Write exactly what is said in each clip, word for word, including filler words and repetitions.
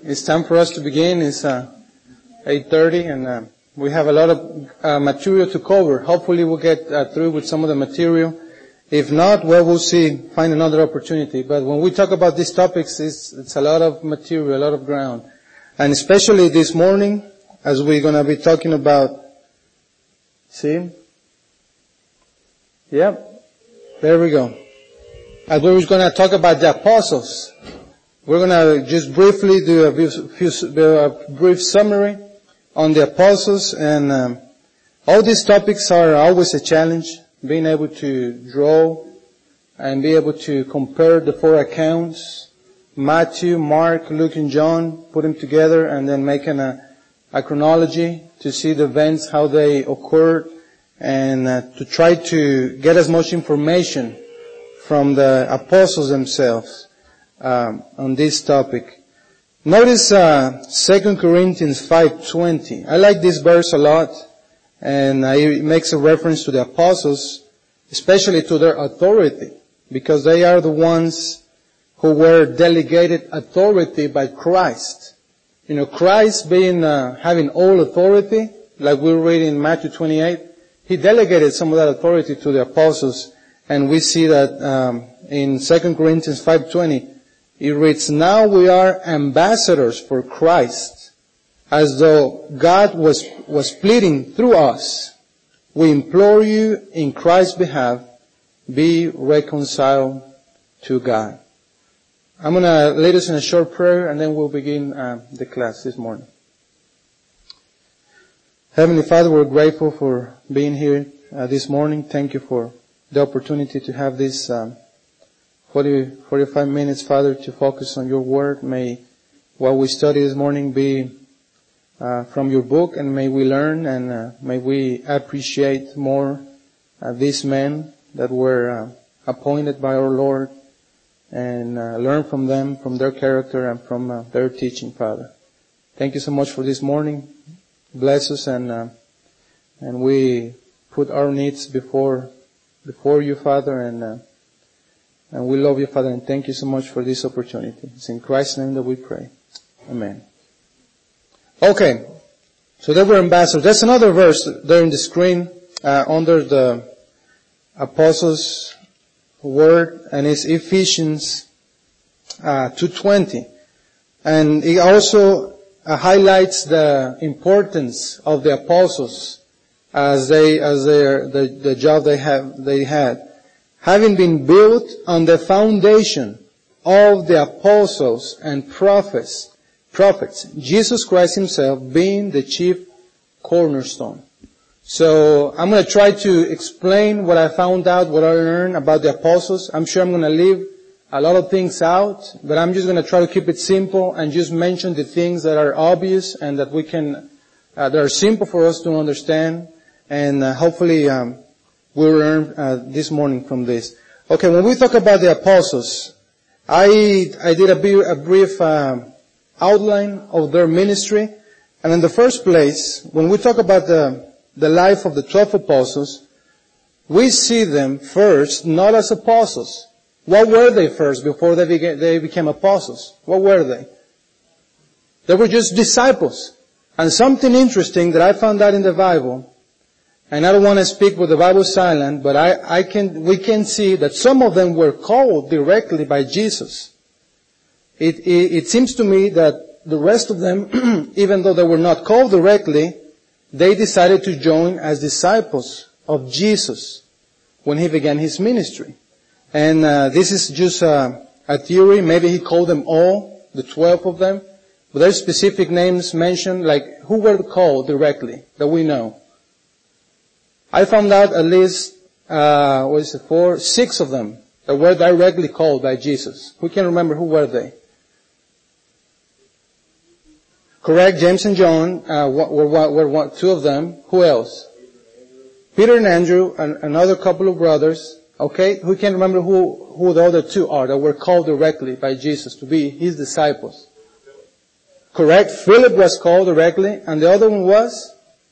It's time for us to begin. It's uh, eight thirty, and uh, we have a lot of uh, material to cover. Hopefully we'll get uh, through with some of the material. If not, well, we'll see, find another opportunity. But when we talk about these topics, it's, it's a lot of material, a lot of ground. And especially this morning, as we're going to be talking about, see? Yep. There we go. As we're going to talk about the apostles. We're going to just briefly do a, few, a brief summary on the apostles, and um, all these topics are always a challenge, being able to draw and be able to compare the four accounts, Matthew, Mark, Luke, and John, put them together and then making a, a chronology to see the events, how they occurred, and uh, to try to get as much information from the apostles themselves. Um, on this topic. Notice uh, Second Corinthians five twenty. I like this verse a lot, and uh, it makes a reference to the apostles, especially to their authority, because they are the ones who were delegated authority by Christ. You know, Christ being uh, having all authority, like we read in Matthew twenty-eight, He delegated some of that authority to the apostles, and we see that um, in Second Corinthians five twenty. It reads, "Now we are ambassadors for Christ, as though God was, was pleading through us. We implore you in Christ's behalf, be reconciled to God." I'm going to lead us in a short prayer, and then we'll begin uh, the class this morning. Heavenly Father, we're grateful for being here uh, this morning. Thank you for the opportunity to have this um, forty, forty-five minutes, Father, to focus on your word. May what we study this morning be uh, from your book, and may we learn, and uh, may we appreciate more uh, these men that were uh, appointed by our Lord, and uh, learn from them, from their character, and from uh, their teaching, Father. Thank you so much for this morning. Bless us, and uh, and we put our needs before before you, Father, and uh, And we love you, Father, and thank you so much for this opportunity. It's in Christ's name that we pray. Amen. Okay. So they were ambassadors. That's another verse there in the screen, uh, under the apostles' word, and it's Ephesians, uh, two twenty. And it also uh, highlights the importance of the apostles as they, as their, the, the job they have, they had. Having been built on the foundation of the apostles and prophets, prophets, Jesus Christ Himself being the chief cornerstone. So I'm going to try to explain what I found out, what I learned about the apostles. I'm sure I'm going to leave a lot of things out, but I'm just going to try to keep it simple and just mention the things that are obvious and that we can, uh, that are simple for us to understand, and uh, hopefully um, we learn uh, this morning from this. Okay, when we talk about the apostles, I I did a, a brief uh, outline of their ministry, and in the first place, when we talk about the the life of the twelve apostles, we see them first not as apostles. What were they first before they became, they became apostles? What were they? They were just disciples. And something interesting that I found out in the Bible, and I don't want to speak with the Bible silent, but I, I can, we can see that some of them were called directly by Jesus. It, it, it seems to me that the rest of them, even though they were not called directly, they decided to join as disciples of Jesus when He began His ministry. And uh, this is just uh, a theory. Maybe He called them all, the twelve of them. But there's specific names mentioned, like who were called directly that we know. I found out at least, uh, what is it, four, six of them that were directly called by Jesus. Who can remember who were they? Correct, James and John uh, were, were, were, were two of them. Who else? Peter and Andrew, and another couple of brothers. Okay, who can remember who, who the other two are that were called directly by Jesus to be His disciples? Correct, Philip was called directly, and the other one was?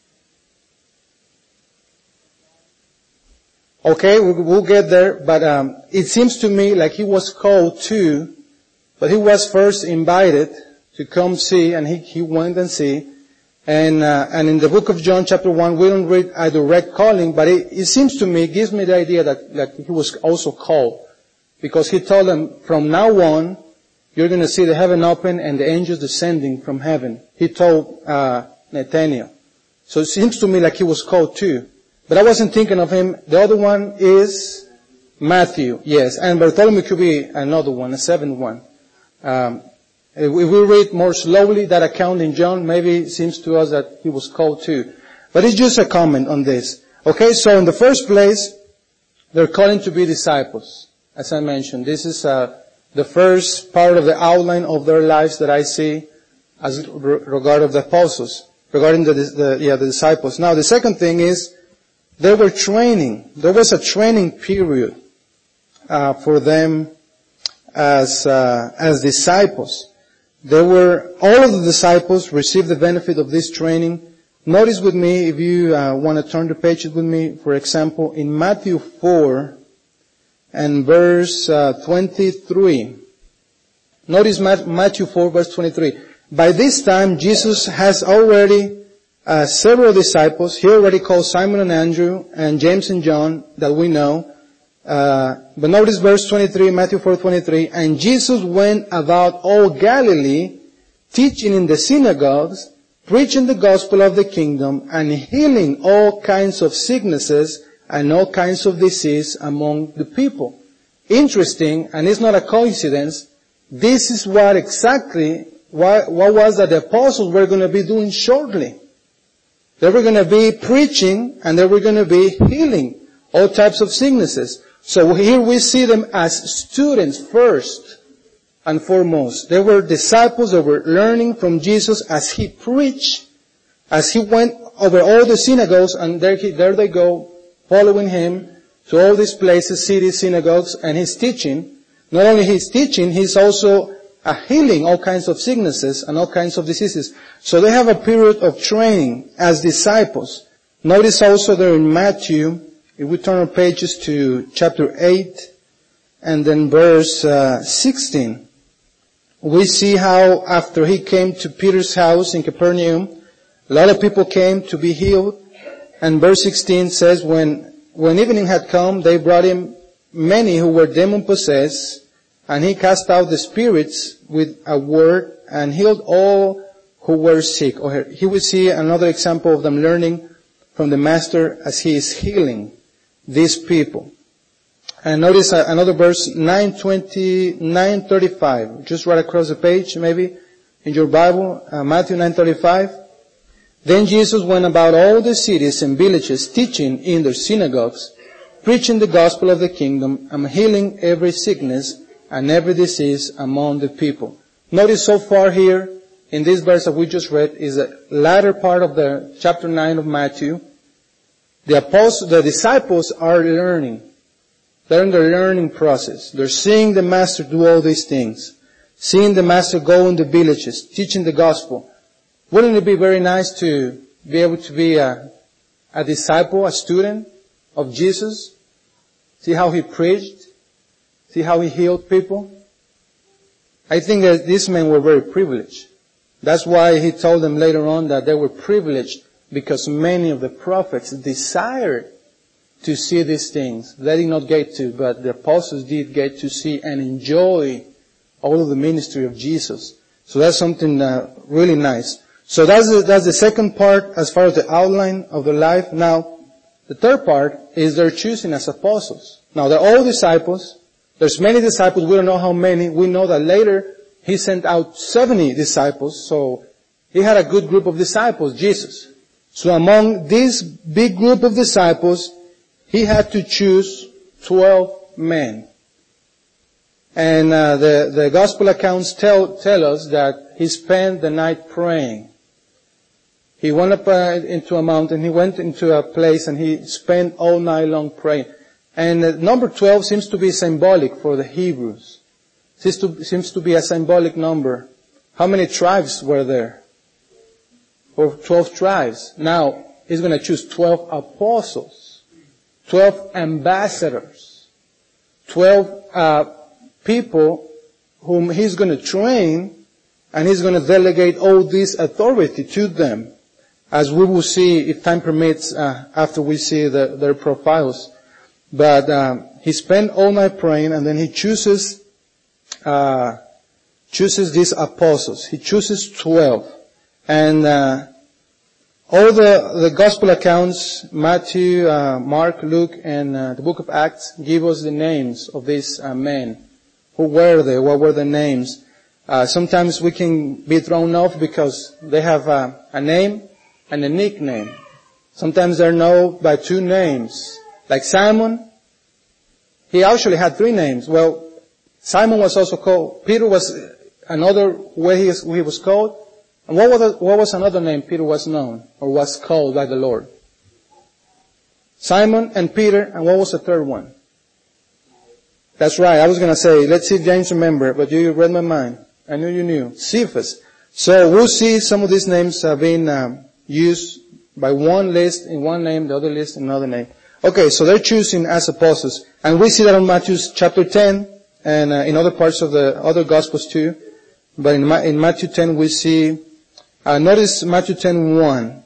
Okay, we'll get there, but um, it seems to me like he was called too, but he was first invited to come see, and he, he went and see. And, uh, and in the book of John chapter one, we don't read a direct calling, but it, it seems to me, it gives me the idea that, that he was also called. Because he told them, from now on, you're going to see the heaven open and the angels descending from heaven. He told, uh, Nathaniel. So it seems to me like he was called too. But I wasn't thinking of him. The other one is Matthew, yes. And Bartholomew could be another one, a seventh one. Um, if we read more slowly that account in John, maybe it seems to us that he was called too. But it's just a comment on this. Okay, so in the first place, they're calling to be disciples. As I mentioned, this is uh, the first part of the outline of their lives that I see as regard of the apostles, regarding the, the yeah the disciples. Now, the second thing is they were training. There was a training period uh, for them as uh, as disciples. There were, all of the disciples received the benefit of this training. Notice with me, if you uh, want to turn the pages with me, for example, in Matthew four and verse uh, twenty-three. Notice Matthew four, verse twenty-three. By this time, Jesus has already uh, several disciples. He already called Simon and Andrew and James and John that we know. Uh, but notice verse twenty-three, Matthew four twenty-three. And Jesus went about all Galilee, teaching in the synagogues, preaching the gospel of the kingdom, and healing all kinds of sicknesses and all kinds of disease among the people. Interesting, and it's not a coincidence, this is what exactly, what, what was that the apostles were going to be doing shortly. They were going to be preaching, and they were going to be healing all types of sicknesses. So here we see them as students first and foremost. They were disciples, they were learning from Jesus as He preached, as He went over all the synagogues, and there, he, there they go, following Him to all these places, cities, synagogues, and He's teaching. Not only He's teaching, He's also uh, healing all kinds of sicknesses and all kinds of diseases. So they have a period of training as disciples. Notice also there in Matthew, if we turn our pages to chapter eight and then verse uh, sixteen, we see how after He came to Peter's house in Capernaum, a lot of people came to be healed. And verse sixteen says, when, when evening had come, they brought Him many who were demon-possessed, and He cast out the spirits with a word and healed all who were sick. Or here we see another example of them learning from the Master as He is healing these people. And notice another verse, nine twenty, nine thirty-five, just right across the page maybe in your Bible, uh, Matthew nine thirty-five. Then Jesus went about all the cities and villages, teaching in their synagogues, preaching the gospel of the kingdom, and healing every sickness and every disease among the people. Notice so far here, in this verse that we just read, is the latter part of the chapter nine of Matthew. The apostles, the disciples are learning. They're in the learning process. They're seeing the Master do all these things. Seeing the Master go in the villages, teaching the gospel. Wouldn't it be very nice to be able to be a, a disciple, a student of Jesus? See how He preached? See how He healed people? I think that these men were very privileged. That's why He told them later on that they were privileged, because many of the prophets desired to see these things. They did not get to, but the apostles did get to see and enjoy all of the ministry of Jesus. So that's something uh, really nice. So that's the, that's the second part as far as the outline of their life. Now, the third part is their choosing as apostles. Now, they're all disciples. There's many disciples. We don't know how many. We know that later He sent out seventy disciples. So He had a good group of disciples, Jesus. So among this big group of disciples, He had to choose twelve men. And uh, the, the gospel accounts tell, tell us that He spent the night praying. He went up uh, into a mountain, He went into a place, and He spent all night long praying. And uh, number twelve seems to be symbolic for the Hebrews. Seems to, seems to be a symbolic number. How many tribes were there? Or twelve tribes. Now, He's going to choose twelve apostles, twelve ambassadors, twelve uh, people whom He's going to train and He's going to delegate all this authority to them, as we will see if time permits uh, after we see the, their profiles. But um, he spent all night praying, and then he chooses uh, chooses these apostles. He chooses twelve, and uh, all the the gospel accounts, Matthew, uh, Mark, Luke, and uh, the book of Acts, give us the names of these uh, men. Who were they? What were their names? Uh, sometimes we can be thrown off because they have uh, a name and a nickname. Sometimes they're known by two names. Like Simon, he actually had three names. Well, Simon was also called, Peter was another way he was called. And what was, the, what was another name Peter was known or was called by the Lord? Simon and Peter, and what was the third one? That's right, I was going to say, let's see if James remember, but you read my mind. I knew you knew. Cephas. So we'll see some of these names uh, being um, used by one list in one name, the other list in another name. Okay, so they're choosing as apostles. And we see that in Matthew chapter ten and uh, in other parts of the other Gospels too. But in, Ma- in Matthew ten we see, uh, notice Matthew ten one.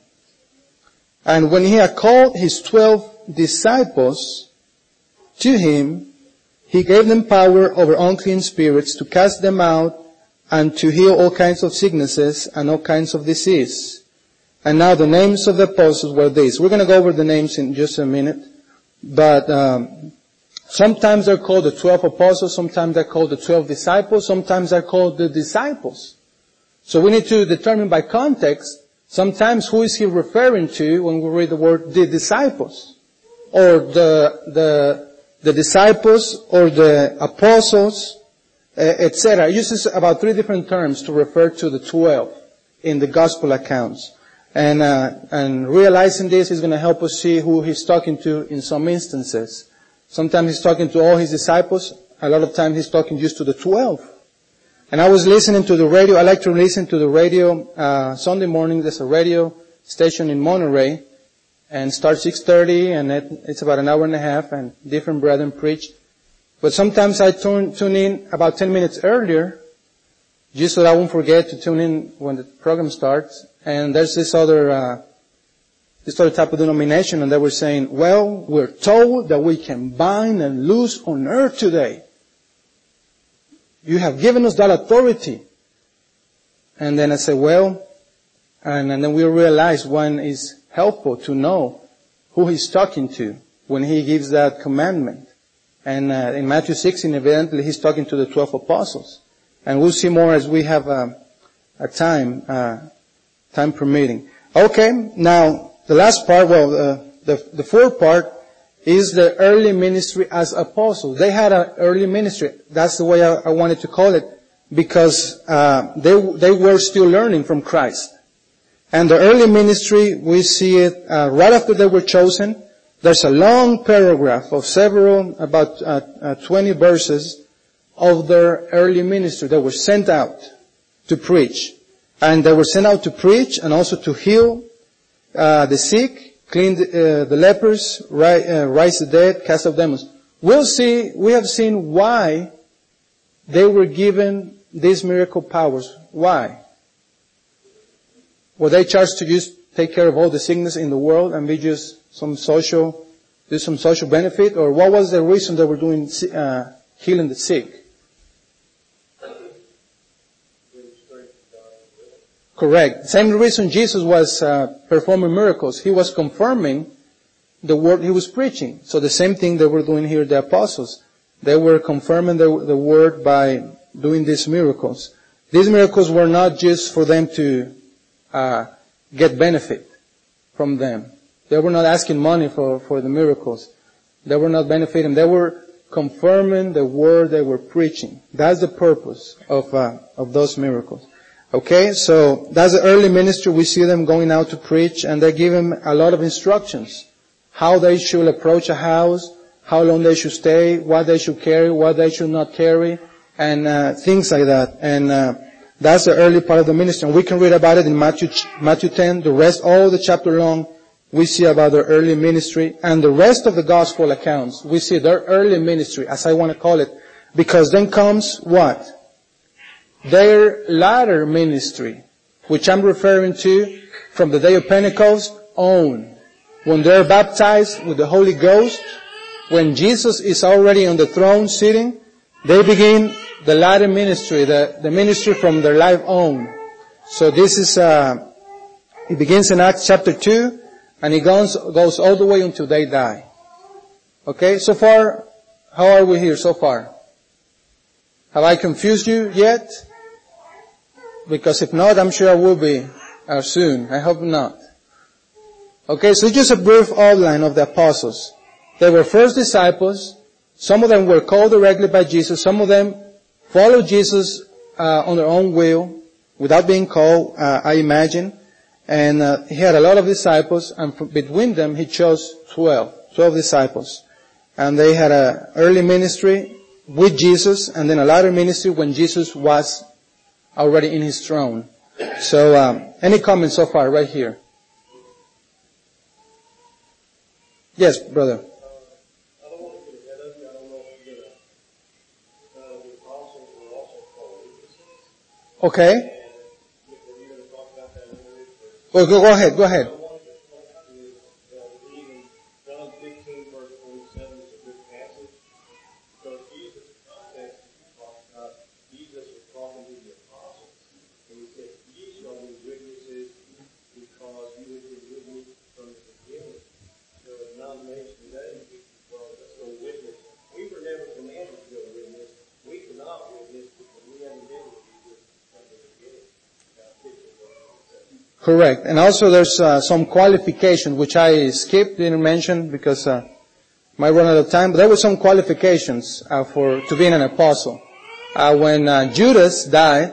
And when he had called his twelve disciples to him, he gave them power over unclean spirits to cast them out and to heal all kinds of sicknesses and all kinds of disease. And now the names of the apostles were these. We're going to go over the names in just a minute. But um, sometimes they're called the twelve apostles. Sometimes they're called the twelve disciples. Sometimes they're called the disciples. So we need to determine by context, sometimes who is he referring to when we read the word the disciples? Or the, the, the disciples or the apostles, uh, et cetera. He uses about three different terms to refer to the twelve in the gospel accounts. And, uh, and realizing this is going to help us see who he's talking to in some instances. Sometimes he's talking to all his disciples. A lot of times he's talking just to the twelve. And I was listening to the radio. I like to listen to the radio, uh, Sunday morning. There's a radio station in Monterey and starts six thirty and it, it's about an hour and a half and different brethren preach. But sometimes I tune, tune in about ten minutes earlier just so that I won't forget to tune in when the program starts. And there's this other, uh, this other type of denomination, and they were saying, well, we're told that we can bind and loose on earth today. You have given us that authority. And then I said, well, and, and then we realize when it's helpful to know who he's talking to when he gives that commandment. And uh, in Matthew sixteen, evidently, he's talking to the twelve apostles. And we'll see more as we have a, a time, uh, time permitting. Okay, now the last part, well, uh, the the fourth part is the early ministry as apostles. They had an early ministry. That's the way I, I wanted to call it, because uh, they they were still learning from Christ. And the early ministry, we see it uh, right after they were chosen. There's a long paragraph of several, about uh, uh, twenty verses of their early ministry. They were sent out to preach. And they were sent out to preach and also to heal uh, the sick, clean the, uh, the lepers, ri- uh, rise the dead, cast out demons. We'll see, we have seen why they were given these miracle powers. Why? Were they charged to just take care of all the sickness in the world and be just some social, do some social benefit? Or what was the reason they were doing, uh, healing the sick? Correct. Same reason Jesus was uh, performing miracles. He was confirming the word he was preaching. So the same thing they were doing here, the apostles. They were confirming the, the word by doing these miracles. These miracles were not just for them to uh, get benefit from them. They were not asking money for, for the miracles. They were not benefiting. They were confirming the word they were preaching. That's the purpose of uh, of those miracles. Okay, so that's the early ministry. We see them going out to preach, and they give them a lot of instructions. How they should approach a house, how long they should stay, what they should carry, what they should not carry, and uh, things like that. And uh, that's the early part of the ministry. And we can read about it in Matthew Matthew ten. The rest, all the chapter long, we see about their early ministry. And the rest of the gospel accounts, we see their early ministry, as I want to call it. Because then comes what? their latter ministry, which I'm referring to from the day of Pentecost on. When they're baptized with the Holy Ghost, when Jesus is already on the throne sitting, they begin the latter ministry, the, the ministry from their life on. So this is, uh, it begins in Acts chapter two, and it goes, goes all the way until they die. Okay, so far, how are we here so far? Have I confused you yet? Because if not, I'm sure I will be uh, soon. I hope not. Okay, so just a brief outline of the apostles. They were first disciples. Some of them were called directly by Jesus. Some of them followed Jesus uh, on their own will, without being called, uh, I imagine. And uh, he had a lot of disciples, and between them he chose twelve, twelve disciples. And they had an early ministry with Jesus, and then a later ministry when Jesus was already in his throne. So, um, any comments so far, right here? Yes, brother. Okay. Well, go, go ahead, go ahead. Correct. And also there's uh, some qualification, which I skipped, didn't mention because uh, might run out of time. But there were some qualifications uh, for to being an apostle. Uh, when uh, Judas died,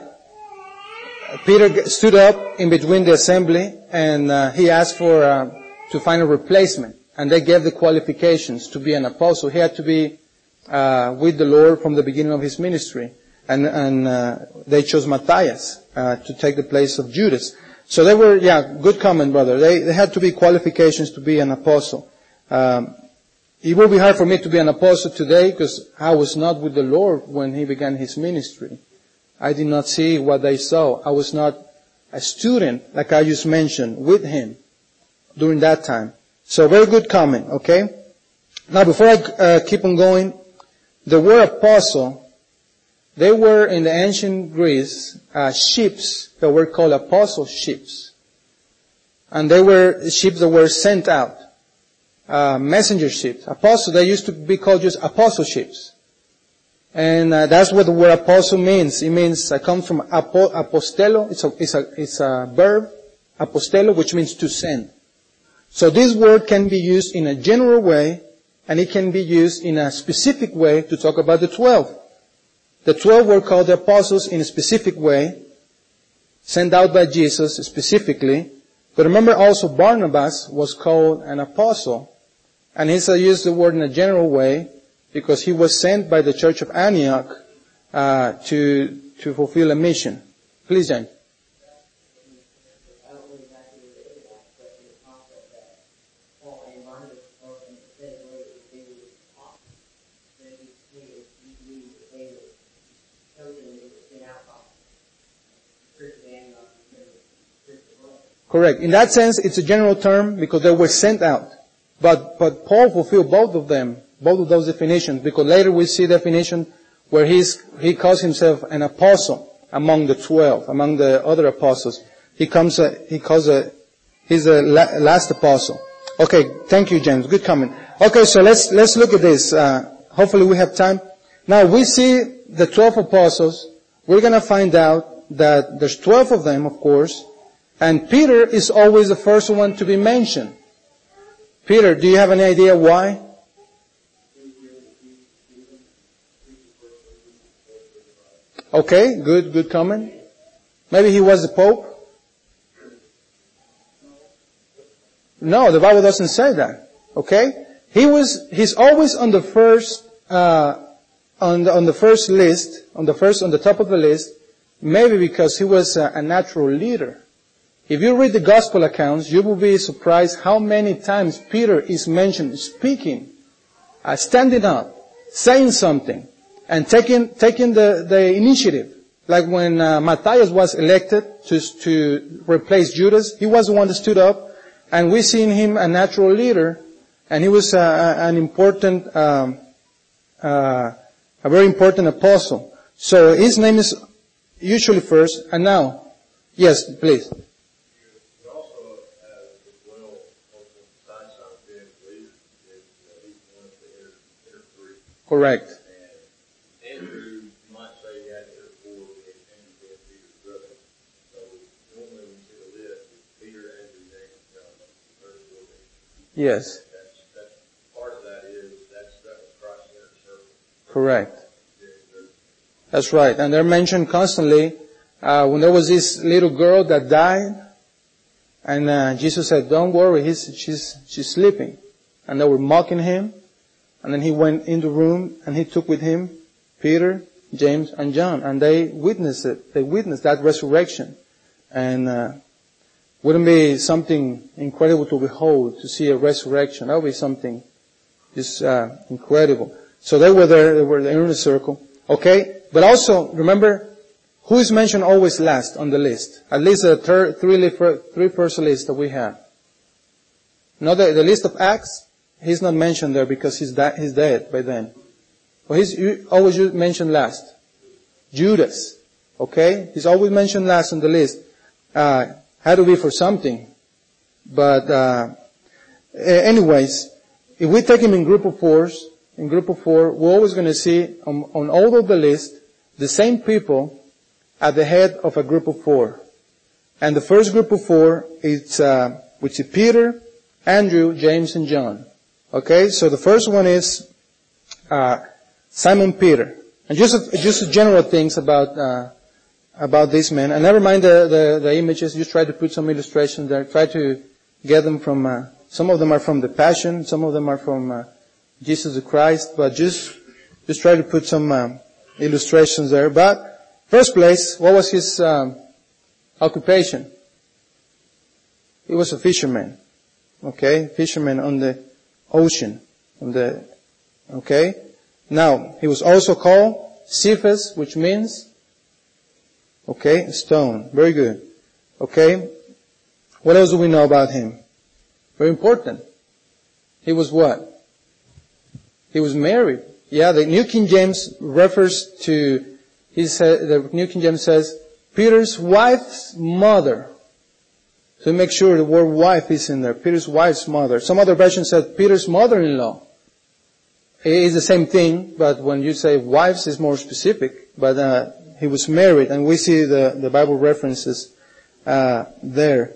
Peter stood up in between the assembly and uh, he asked for uh, to find a replacement. And they gave the qualifications to be an apostle. He had to be uh, with the Lord from the beginning of his ministry. And, and uh, they chose Matthias uh, to take the place of Judas. So they were, yeah, good comment, brother. They, they had to be qualifications to be an apostle. Um, it will be hard for me to be an apostle today because I was not with the Lord when he began his ministry. I did not see what they saw. I was not a student, like I just mentioned, with him during that time. So very good comment, okay? Now before I uh, keep on going, the word apostle, they were in the ancient Greece, uh, ships that were called apostle ships. And they were ships that were sent out. Uh, messenger ships. Apostle, they used to be called just apostle ships. And uh, that's what the word apostle means. It means, it comes from apo, apostello, it's a, it's a, it's a verb, apostello, which means to send. So this word can be used in a general way, and it can be used in a specific way to talk about the twelve. The twelve were called the apostles in a specific way, sent out by Jesus specifically. But remember also Barnabas was called an apostle. And he used the word in a general way because he was sent by the church of Antioch uh, to to fulfill a mission. Please, Jane. Correct. In that sense, it's a general term because they were sent out. But, but Paul fulfilled both of them, both of those definitions, because later we see definition where he's, he calls himself an apostle among the twelve, among the other apostles. He comes, a, he calls a, he's a la, last apostle. Okay. Thank you, James. Good comment. Okay. So let's, let's look at this. Uh, hopefully we have time. Now we see the twelve apostles. We're going to find out that there's twelve of them, of course. And Peter is always the first one to be mentioned. Peter, do you have any idea why? Okay, good, good comment. Maybe he was the Pope? No, the Bible doesn't say that. Okay? He was, he's always on the first, uh, on the, on the first list, on the first, on the top of the list, maybe because he was a, a natural leader. If you read the gospel accounts, you will be surprised how many times Peter is mentioned speaking, uh, standing up, saying something, and taking taking the, the initiative. Like when uh, Matthias was elected to, to replace Judas, he was the one that stood up, and we see in him a natural leader, and he was uh, an important, um, uh, a very important apostle. So his name is usually first, and now, yes, please. Correct. And Andrew, you might say he had to four with Andrew being Peter's brother. So normally when you see the list, it's Peter, Andrew, James, John, first will be. Yes. That's, that's part of that is that's that was Christ's inner circle. Correct. That's right. And they're mentioned constantly. Uh, when there was this little girl that died, and uh, Jesus said, "Don't worry, he's, she's she's sleeping," and they were mocking him. And then he went in the room and he took with him Peter, James, and John. And they witnessed it. They witnessed that resurrection. And uh, wouldn't be something incredible to behold, to see a resurrection? That would be something just uh, incredible. So they were there. They were in the inner circle. Okay? But also, remember, who is mentioned always last on the list? At least the third, three, three first list that we have. Not the, the list of Acts. He's not mentioned there because he's, da- he's dead by then. Well, he's always mentioned last. Judas. Okay? He's always mentioned last on the list. Uh, had to be for something. But, uh, anyways, if we take him in group of fours, in group of four, we're always going to see on, on all of the list, the same people at the head of a group of four. And the first group of four is, uh, which is Peter, Andrew, James, and John. Okay, so the first one is uh Simon Peter, and just a, just general things about uh about this man. And never mind the, the the images. Just try to put some illustrations there. Try to get them from. Uh, some of them are from the Passion. Some of them are from uh, Jesus the Christ. But just just try to put some um, illustrations there. But first place, what was his um, occupation? He was a fisherman. Okay, fisherman on the ocean, on the, okay? Now, he was also called Cephas, which means, okay, stone. Very good. Okay? What else do we know about him? Very important. He was what? He was married. Yeah, the New King James refers to, he said, the New King James says, Peter's wife's mother. So make sure the word wife is in there. Peter's wife's mother. Some other versions said Peter's mother-in-law. It is the same thing, but when you say wives, it's more specific. But uh, he was married, and we see the, the Bible references uh, there.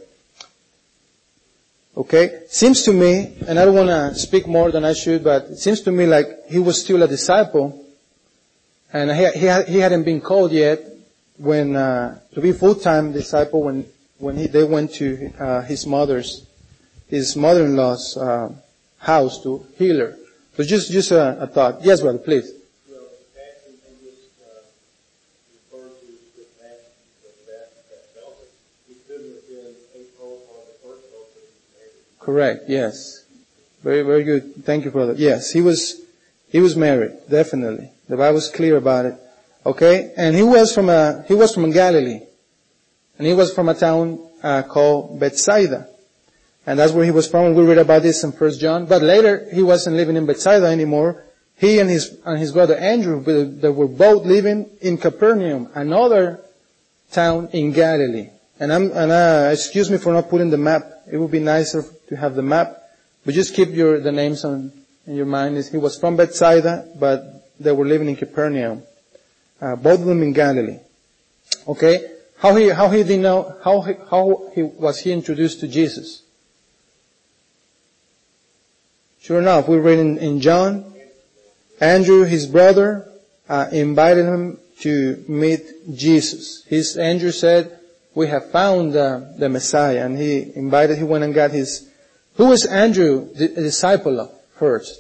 Okay? Seems to me, and I don't want to speak more than I should, but it seems to me like he was still a disciple, and he, he, he hadn't been called yet when uh, to be full-time disciple when when he, they went to uh, his mother's, his mother-in-law's uh, house to heal her. So just just a, a thought. Yes, brother, please. Well, Passion English uh, refers to the Passion, the Passion that felt it. He couldn't have been a called on the first call that he married. Correct. Yes. Very very good. Thank you, brother. Yes, he was he was married. Definitely, the Bible is clear about it. Okay, and he was from a he was from Galilee. And he was from a town uh, called Bethsaida. And that's where he was from. And we read about this in First John. But later, he wasn't living in Bethsaida anymore. He and his and his brother Andrew, they were both living in Capernaum, another town in Galilee. And I'm, and uh, excuse me for not putting the map. It would be nicer to have the map. But just keep your the names on in your mind. He was from Bethsaida, but they were living in Capernaum. Uh, both of them in Galilee. Okay. How he, how he did know, how he, how he, was he introduced to Jesus? Sure enough, we read in, in John, Andrew, his brother, uh, invited him to meet Jesus. His, Andrew said, we have found uh, the Messiah, and he invited, he went and got his, who was Andrew the disciple of first?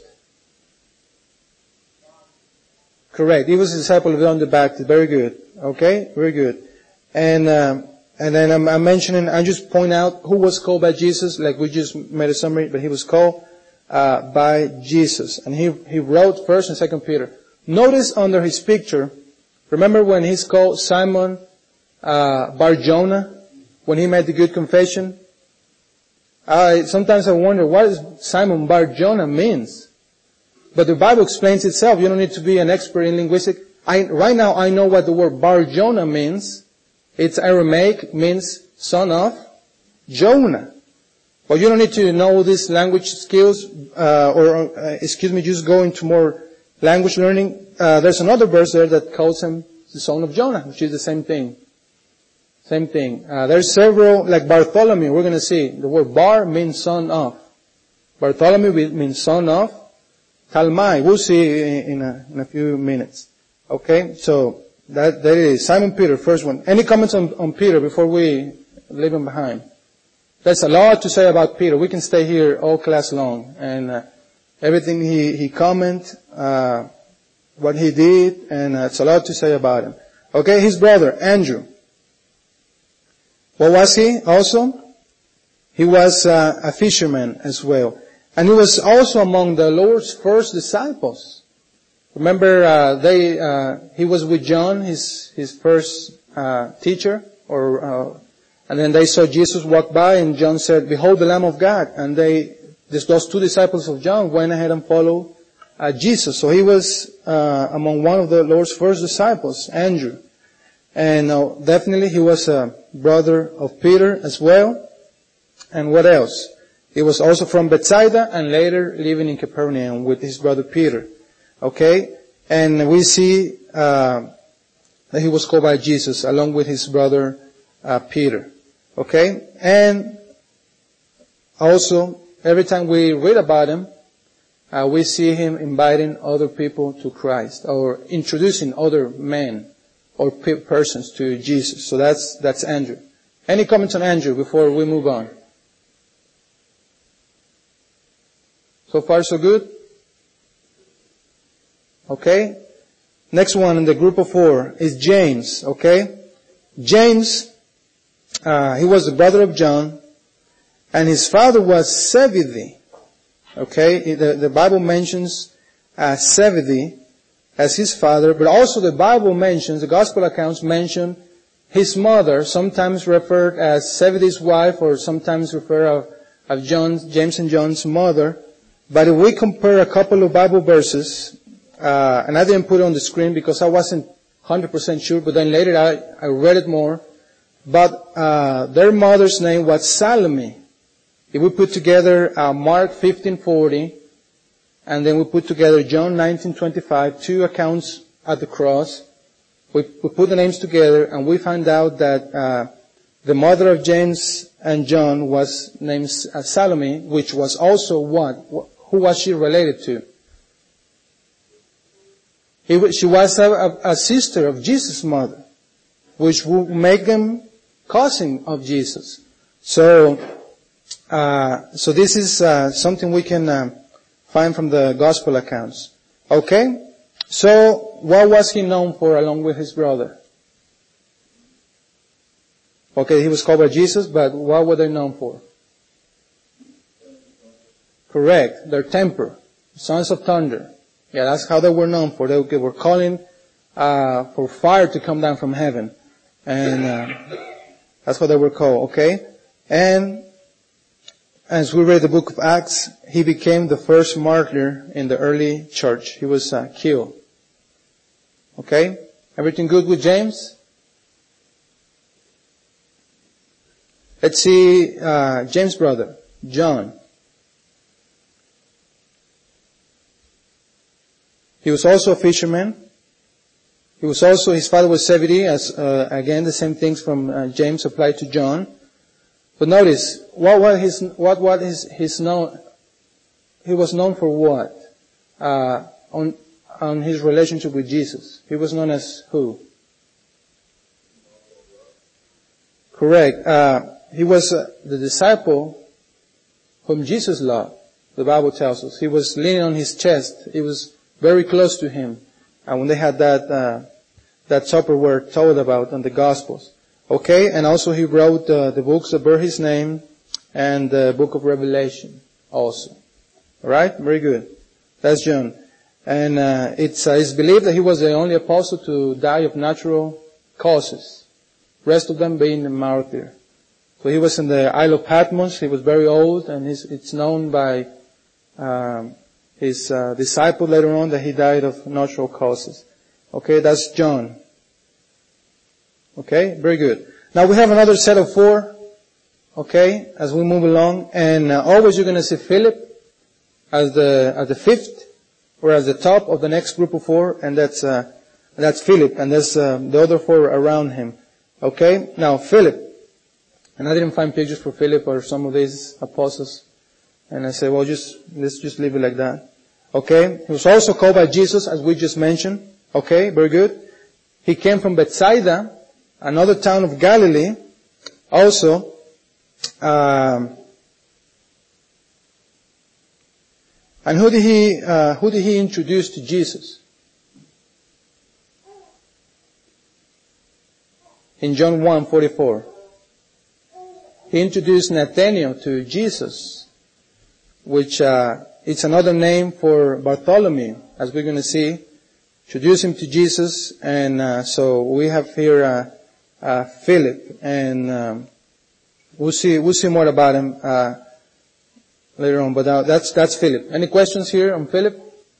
Correct, he was a disciple of John the Baptist, very good, okay, very good. And um, and then I'm, I'm mentioning, I just point out who was called by Jesus, like we just made a summary, but he was called uh, by Jesus. And he he wrote First and Second Peter. Notice under his picture, Remember when he's called Simon uh, Bar-Jonah, when he made the good confession? I, sometimes I wonder what is Simon Bar-Jonah means. But the Bible explains itself. You don't need to be an expert in linguistics. I, right now I know what the word Bar-Jonah means. It's Aramaic, means son of Jonah. But you don't need to know these language skills, uh, or, uh, excuse me, just go into more language learning. Uh, there's another verse there that calls him the son of Jonah, which is the same thing. Same thing. Uh, there's several, like Bartholomew, we're going to see. The word bar means son of. Bartholomew means son of. Talmai, we'll see in, in, a, in a few minutes. Okay, so that, that is Simon Peter, first one. Any comments on, on Peter before we leave him behind? There's a lot to say about Peter. We can stay here all class long. And uh, everything he, he comment, uh, what he did, and uh, it's a lot to say about him. Okay, his brother, Andrew. What was he also? He was uh, a fisherman as well. And he was also among the Lord's first disciples. Remember, uh, they, uh, he was with John, his, his first, uh, teacher, or, uh, and then they saw Jesus walk by and John said, "Behold the Lamb of God." And they, this, those two disciples of John went ahead and followed, uh, Jesus. So he was, uh, among one of the Lord's first disciples, Andrew. And uh, definitely he was a brother of Peter as well. And what else? He was also from Bethsaida and later living in Capernaum with his brother Peter. Okay? And we see uh that he was called by Jesus along with his brother uh Peter. Okay? And also, every time we read about him, uh we see him inviting other people to Christ or introducing other men or pe- persons to Jesus. So that's that's Andrew. Any comments on Andrew before we move on? So far, so good? Okay. Next one in the group of four is James. Okay. James, uh, he was the brother of John, and his father was Zebedee. Okay. The, the Bible mentions uh, Zebedee as his father, but also the Bible mentions, the gospel accounts mention his mother, sometimes referred as Zebedee's wife, or sometimes refer of, of John, James and John's mother. But if we compare a couple of Bible verses, uh, and I didn't put it on the screen because I wasn't one hundred percent sure, but then later I, I read it more. But uh, their mother's name was Salome. If we put together uh, Mark fifteen forty, and then we put together John nineteen twenty-five, two accounts at the cross, we, we put the names together and we find out that uh, the mother of James and John was named uh, Salome, which was also what? Who was she related to? He, she was a, a, a sister of Jesus' mother, which would make them cousin of Jesus. So, uh, so this is uh, something we can uh, find from the gospel accounts. Okay? So, what was he known for along with his brother? Okay, he was called by Jesus, but what were they known for? Correct. Their temper. Sons of thunder. Yeah, that's how they were known for. They were calling uh, for fire to come down from heaven. And uh, that's what they were called, okay? And as we read the book of Acts, he became the first martyr in the early church. He was uh, killed. Okay? Everything good with James? Let's see uh, James' brother, John. He was also a fisherman. He was also, his father was Zebedee, as uh, again the same things from uh, James applied to John. But notice, what was his, what was his, his known, he was known for what? Uh, on, on his relationship with Jesus. He was known as who? Correct. Uh, he was uh, the disciple whom Jesus loved, the Bible tells us. He was leaning on his chest. He was very close to him. And when they had that, uh, that supper we're told about in the Gospels. Okay, and also he wrote uh, the books that bear his name and the book of Revelation also. Alright, very good. That's John. And uh, it's, uh, it's believed that he was the only apostle to die of natural causes. Rest of them being a martyr. So he was in the Isle of Patmos. He was very old, and he's, it's known by um, his uh, disciple later on that he died of natural causes. Okay, that's John. Okay, very good. Now we have another set of four. Okay, as we move along, and uh, always you're going to see Philip as the as the fifth, or as the top of the next group of four, and that's uh, that's Philip, and there's uh, the other four around him. Okay, now Philip. And I didn't find pictures for Philip or some of these apostles. And I said, well, just, let's just leave it like that. Okay. He was also called by Jesus, as we just mentioned. Okay. Very good. He came from Bethsaida, another town of Galilee. Also, um, and who did he, uh, who did he introduce to Jesus? In John one forty-four. He introduced Nathanael to Jesus, which uh, it's another name for Bartholomew, as we're going to see. Introduce him to Jesus, and uh, so we have here uh, uh, Philip, and um, we'll see we'll see more about him uh, later on. But uh, that's that's Philip. Any questions here on Philip?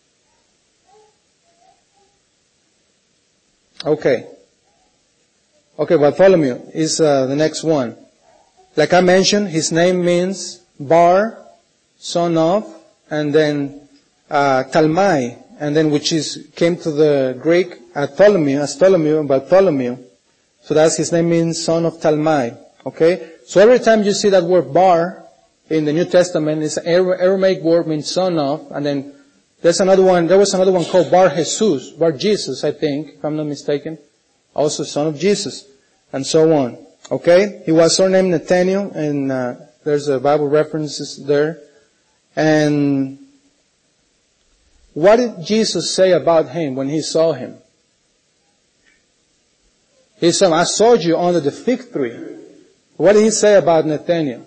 Okay. Okay, Bartholomew is uh, the next one. Like I mentioned, his name means Bar, son of, and then uh, Talmai, and then which is came to the Greek Ptolemy, as Ptolemy, and Bartholomew. So that's his name means son of Talmai. Okay, so every time you see that word Bar in the New Testament, it's an Aramaic word means son of, and then there's another one. There was another one called Bar Jesus, Bar Jesus, I think, if I'm not mistaken, also son of Jesus, and so on. Okay, he was surnamed Nathanael, and uh, there's a Bible references there. And what did Jesus say about him when he saw him? He said, I saw you under the fig tree. What did he say about Nathanael?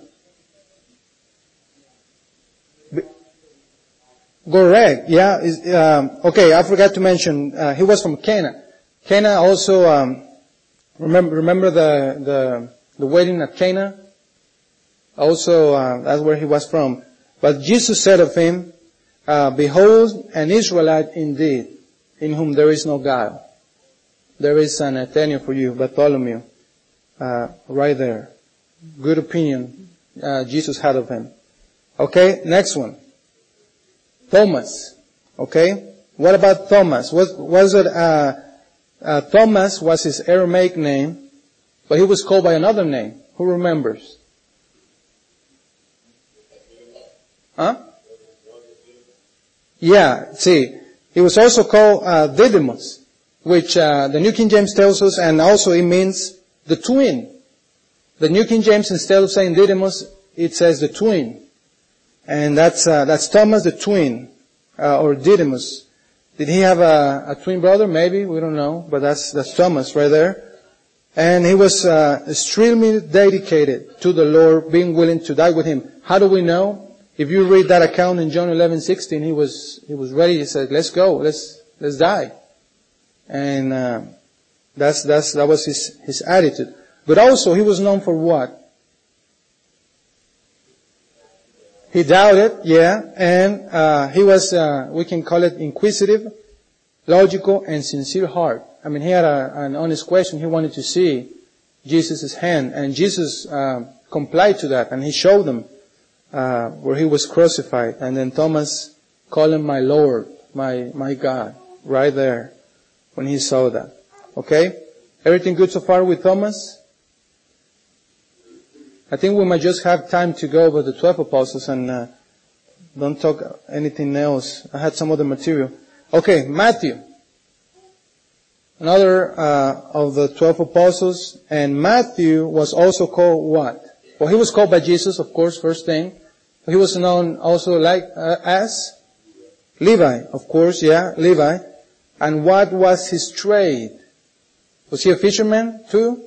Correct, yeah. Um, okay, I forgot to mention, uh, he was from Cana. Cana also, um, Remember, remember the, the, the wedding at Cana? Also, uh, that's where he was from. But Jesus said of him, uh, behold, an Israelite indeed, in whom there is no guile. There is an Nathanael for you, Bartholomew, uh, right there. Good opinion, uh, Jesus had of him. Okay, next one. Thomas. Okay, what about Thomas? What was it, uh, Uh, Thomas was his Aramaic name, but he was called by another name. Who remembers? Huh? Yeah, see, he was also called uh, Didymus, which uh, the New King James tells us, and also it means the twin. The New King James, instead of saying Didymus, it says the twin. And that's uh, that's Thomas the twin, uh, or Didymus. Did he have a, a twin brother? Maybe, we don't know, but that's that's Thomas right there. And he was uh, extremely dedicated to the Lord, being willing to die with him. How do we know? If you read that account in John eleven sixteen, he was he was ready. He said, "Let's go, let's let's die." And uh, that's that's that was his his attitude. But also, he was known for what? He doubted, yeah, and uh, he was, uh, we can call it inquisitive, logical, and sincere heart. I mean, he had a, an honest question. He wanted to see Jesus' hand, and Jesus uh, complied to that, and he showed them uh, where he was crucified. And then Thomas called him my Lord, my my God, right there when he saw that. Okay? Everything good so far with Thomas? I think we might just have time to go over the twelve apostles and uh, don't talk anything else. I had some other material. Okay, Matthew. Another uh, of the twelve apostles. And Matthew was also called what? Well, he was called by Jesus, of course, first thing. He was known also like uh, as Levi, of course, yeah, Levi. And what was his trade? Was he a fisherman too?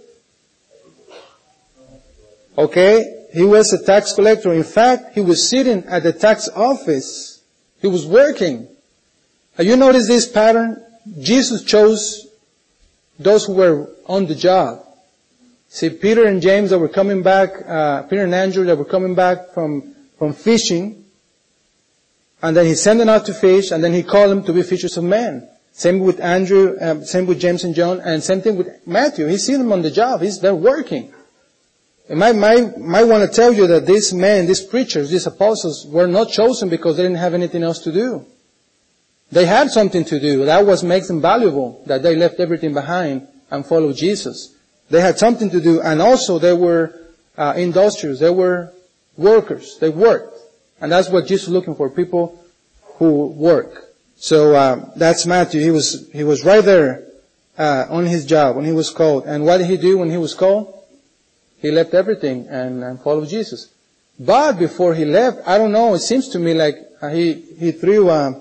Okay, he was a tax collector. In fact, he was sitting at the tax office. He was working. Uh, you notice this pattern? Jesus chose those who were on the job. See, Peter and James that were coming back, uh, Peter and Andrew that were coming back from, from fishing, and then he sent them out to fish, and then he called them to be fishers of men. Same with Andrew, um, same with James and John, and same thing with Matthew. He see them on the job. He's, they're working. And I might, might want to tell you that these men, these preachers, these apostles were not chosen because they didn't have anything else to do. They had something to do. That was makes them valuable, that they left everything behind and followed Jesus. They had something to do, and also they were uh, industrious. They were workers. They worked. And that's what Jesus is looking for, people who work. So uh, that's Matthew. He was he was right there uh, on his job when he was called. And what did he do when he was called? He left everything and, and followed Jesus. But before he left, I don't know, it seems to me like uh, he, he threw a,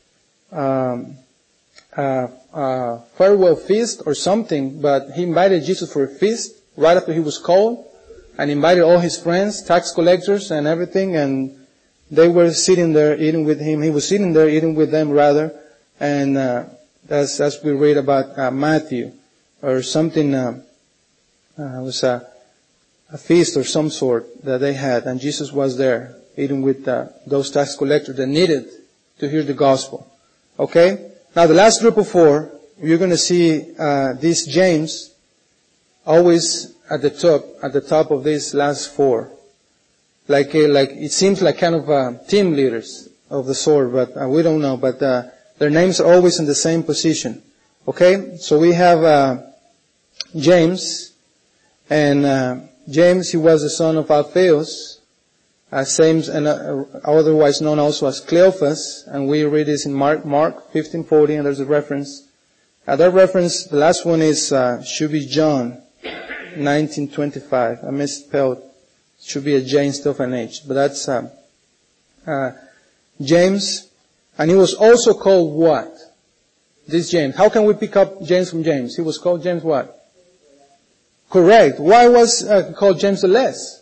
um, a, a farewell feast or something, but he invited Jesus for a feast right after he was called, and invited all his friends, tax collectors and everything, and they were sitting there eating with him. He was sitting there eating with them rather, and uh, that's, as we read about uh, Matthew, or something, uh, uh, it was a, a feast or some sort that they had, and Jesus was there eating with uh, those tax collectors that needed to hear the gospel. Okay? Now the last group of four, you're going to see uh, this James always at the top, at the top of these last four. Like, a, like it seems like kind of uh, team leaders of the sort, but uh, we don't know. But uh, their names are always in the same position. Okay? So we have uh, James, and uh, James, he was the son of Alphaeus, uh, same, and uh, otherwise known also as Cleophas, and we read this in Mark, Mark fifteen forty, and there's a reference. Uh, that reference, the last one is uh, should be John nineteen twenty-five. I misspelled. Should be a J instead of an H, but that's uh, uh, James, and he was also called what? This James. How can we pick up James from James? He was called James what? Correct. Why was uh, called James the Less?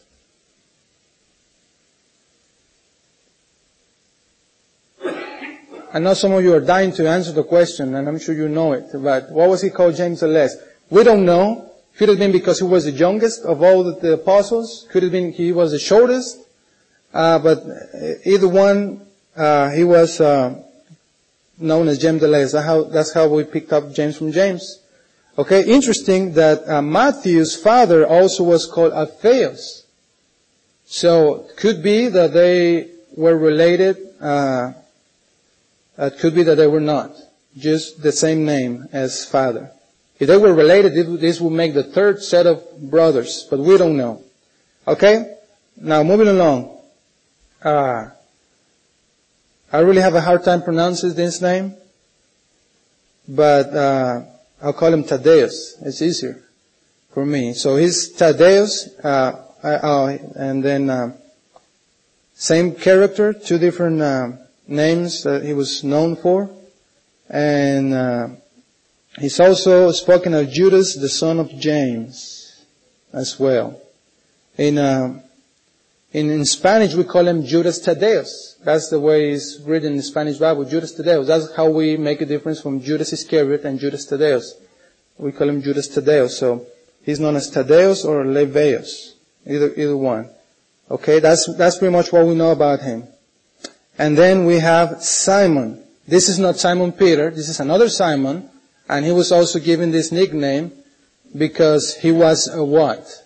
I know some of you are dying to answer the question, and I'm sure you know it, but why was he called James the Less? We don't know. Could have been because he was the youngest of all the, the apostles. Could have been he was the shortest. Uh, but either one, uh, he was uh, known as James the Less. That's how, that's how we picked up James from James. Okay, interesting that uh, Matthew's father also was called Alphaeus. So it could be that they were related. Uh, it could be that they were not. Just the same name as father. If they were related, this would make the third set of brothers, but we don't know. Okay? Now, moving along. Uh, I really have a hard time pronouncing this name, but uh, I'll call him Thaddeus. It's easier for me. So he's Thaddeus, uh, uh, and then uh, same character, two different uh, names that he was known for, and uh, he's also spoken of Judas, the son of James, as well. In, uh, in, in Spanish, we call him Judas Thaddeus. That's the way it's written in the Spanish Bible, Judas Thaddeus. That's how we make a difference from Judas Iscariot and Judas Thaddeus. We call him Judas Thaddeus. So he's known as Thaddeus or Leveus. Either, either one. Okay, that's, that's pretty much what we know about him. And then we have Simon. This is not Simon Peter. This is another Simon. And he was also given this nickname because he was a what?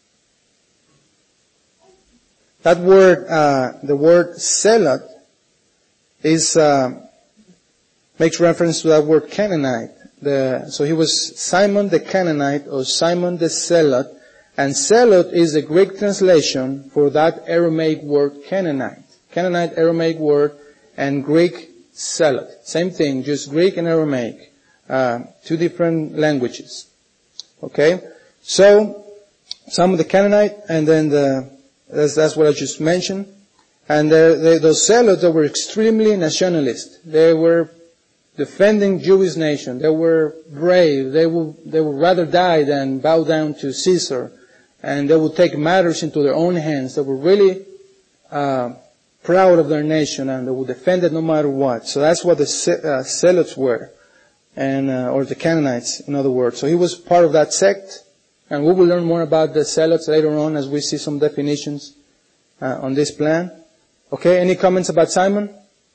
That word, uh, the word zealot is, uh, makes reference to that word Canaanite. The, so he was Simon the Canaanite or Simon the Zealot. And zealot is the Greek translation for that Aramaic word Canaanite. Canaanite Aramaic word and Greek zealot. Same thing, just Greek and Aramaic. Uh, two different languages. Okay? So, some of the Canaanite and then the, that's, that's what I just mentioned. And the, the, those zealots that were extremely nationalist. They were defending Jewish nation. They were brave. They would, they would rather die than bow down to Caesar. And they would take matters into their own hands. They were really, uh, proud of their nation and they would defend it no matter what. So that's what the uh, Zealots were, and uh, or the Canaanites, in other words. So he was part of that sect, and we will learn more about the Zealots later on as we see some definitions uh, on this plan. Okay, any comments about Simon?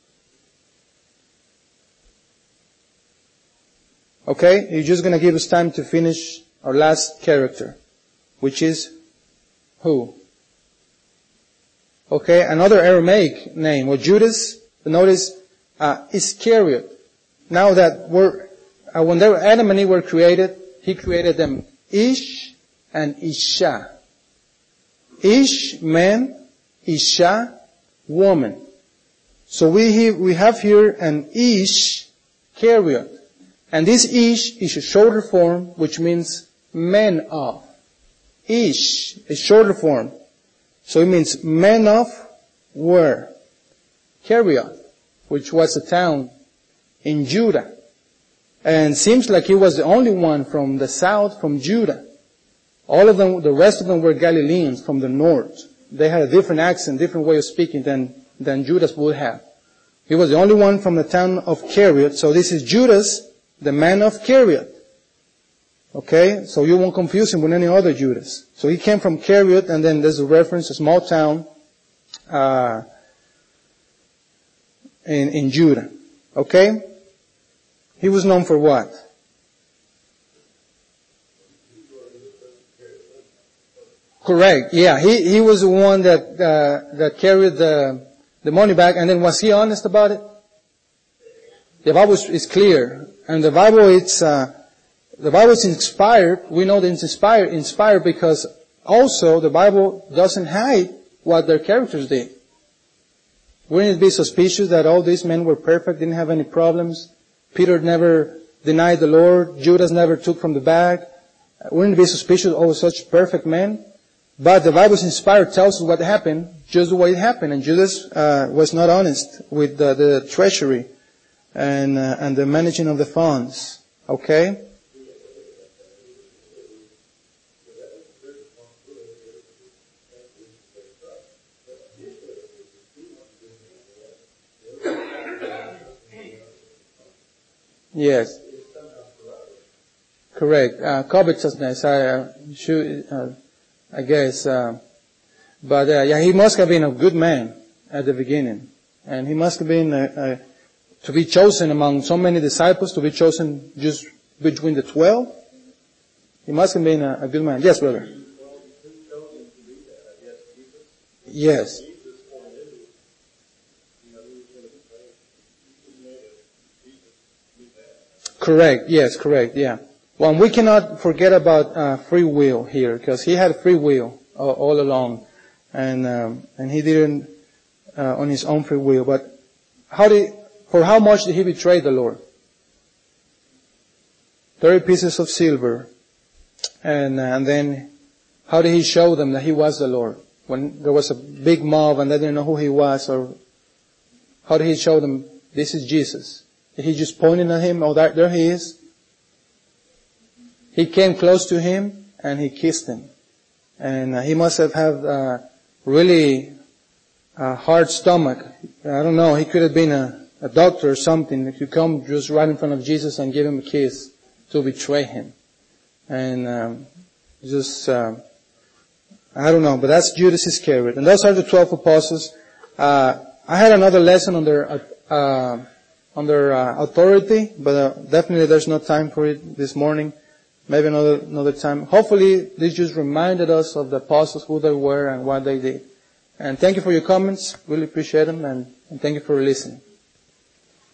Okay, you're just going to give us time to finish our last character, which is who? Okay, another Aramaic name, or Judas. Notice uh, Iscariot. Now that we're, uh, when they were, Adam and Eve were created, He created them Ish and Isha. Ish, man, Isha, woman. So we we have here an Ish, Iscariot. And this Ish is a shorter form, which means men of. Ish is shorter form. So it means men of were. Iscariot, which was a town in Judah. And seems like he was the only one from the south, from Judah. All of them, the rest of them were Galileans from the north. They had a different accent, different way of speaking than, than Judas would have. He was the only one from the town of Iscariot. So this is Judas, the man of Iscariot. Okay, so you won't confuse him with any other Judas. So he came from Iscariot, and then there's a reference, a small town uh, in in Judah. Okay, he was known for what? Correct. Yeah, he he was the one that uh, that carried the the money back, and then was he honest about it? The Bible is clear, and the Bible it's. Uh, The Bible is inspired. We know that it's inspired, inspired because also the Bible doesn't hide what their characters did. Wouldn't it be suspicious that all these men were perfect, didn't have any problems? Peter never denied the Lord. Judas never took from the bag. Wouldn't it be suspicious of such perfect men? But the Bible is inspired, tells us what happened, just the way it happened. And Judas uh, was not honest with the, the treasury and uh, and the managing of the funds. Okay? Yes. Correct. Uh, covetousness, I, uh, should, uh, I guess. Uh, but, uh, yeah, he must have been a good man at the beginning. And he must have been, uh, uh, to be chosen among so many disciples, to be chosen just between the twelve. He must have been a, a good man. Yes, brother. Yes. Correct. Yes, correct. Yeah. Well, we cannot forget about uh, free will here, because he had free will all, all along, and um, and he didn't uh, on his own free will. But how did? For how much did he betray the Lord? Thirty pieces of silver, and uh, and then how did he show them that he was the Lord when there was a big mob and they didn't know who he was? Or how did he show them this is Jesus? He just pointed at him, oh, there, there he is. He came close to him and he kissed him. And uh, he must have had uh, really a hard stomach. I don't know, he could have been a, a doctor or something. If you come just right in front of Jesus and give him a kiss to betray him. And um, just, uh, I don't know, but that's Judas Iscariot. And those are the twelve apostles. Uh, I had another lesson on their... Uh, under uh, authority, but uh, definitely there's no time for it this morning. Maybe another another time. Hopefully this just reminded us of the apostles, who they were and what they did. And thank you for your comments. Really appreciate them, and, and thank you for listening.